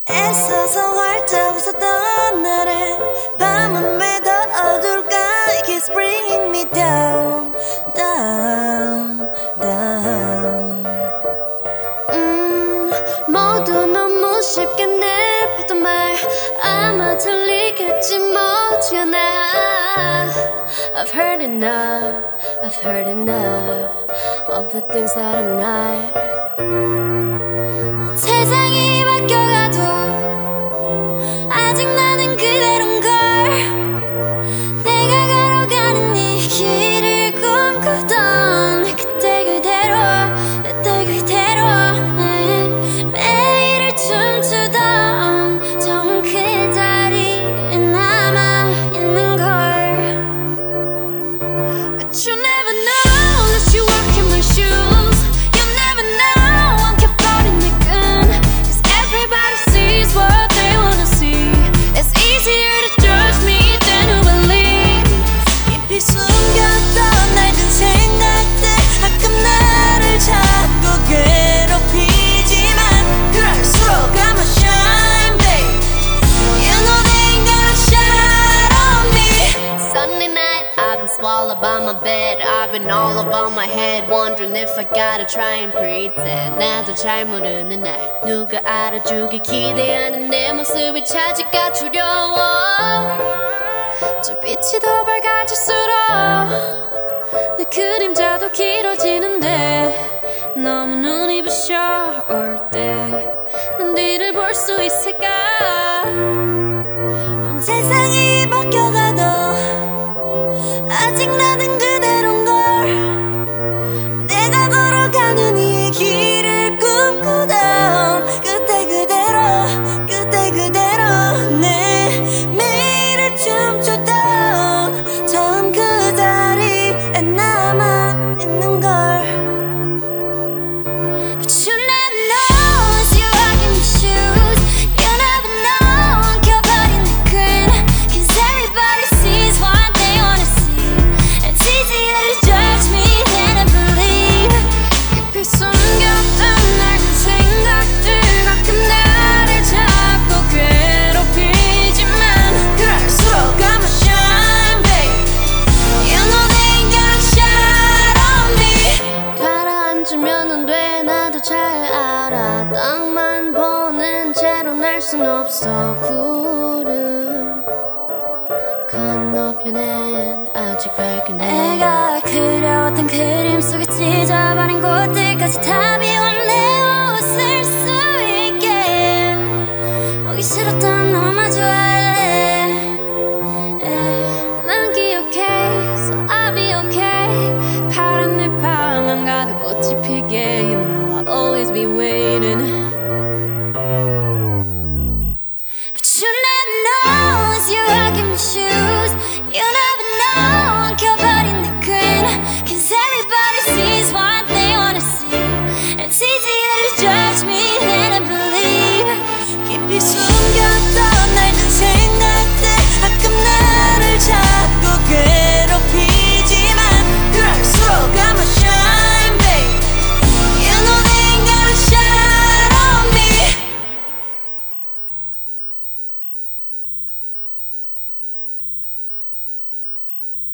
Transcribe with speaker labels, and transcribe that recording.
Speaker 1: 애써서 활짝 웃었던 날에 밤은 왜 더 어둘까. It keeps bringing me down, down, down. 모두 너무 쉽게 내뱉던 말 아마 들리겠지 뭐지 않아. I've heard enough, I've heard enough of the things that I'm not. 세상이 바뀌어가도 아직 나는 그대로인걸. 내가 걸어가는 이 길을 꿈꾸던 그때 그대로, 그때 그대로 내 매일을 춤추던 정 그 자리에 남아있는걸. But you never know unless you walk in my shoes. You never know I'm kept out in the gun. Cause everybody sees what they wanna see. It's easier to judge me than to believe. 깊이 숨겼던 낡은 생각들 가끔 나를 자꾸 괴롭히지만 그럴수록 I'ma shine, babe. You know they ain't gonna shine on me. Sunday night I've been swallowed by my bed. I've been all over my head wondering if I gotta try and pretend. 나도 잘 모르는 날 누가 알아주길 기대하는 내 모습을 찾기가 두려워. 저 빛이 더 밝아질수록 내 그림자도 길어지는데 너무 눈이 부셔 올 때 난 뒤를 볼 수 있을까. 세상이 바뀌어가도 아직 나는 그대로인걸. 내가 걸어가는 이 길을 꿈꾸던 그때 그대로, 그때 그대로 내 매일을 춤추던 처음 그 자리에 남아있는걸. But you never know as you walk in my shoes. You never know I'm covered in the green. Cause everybody sees what they wanna see. It's easier to judge me than to believe. 깊이 숨겼던 낡은 생각들 가끔 나를 자꾸 괴롭히지만 그럴수록 I'ma shine, babe. You know they ain't gonna shine on me. 가라앉으면 안 돼, 나도 잘 알아. 땅만 보는 채로 날 순 없어. 구름 건너편엔 아직 밝은 해. 내가 그려왔던 그림 속에 찢어버린 곳들까지 다 비운 내 옷을 수 있게. 보기 싫었던 너마저 할래. 난 기억해, so I'll be okay. 파란 내 방 안가득 꽃이 피게. You know I'll always be waiting.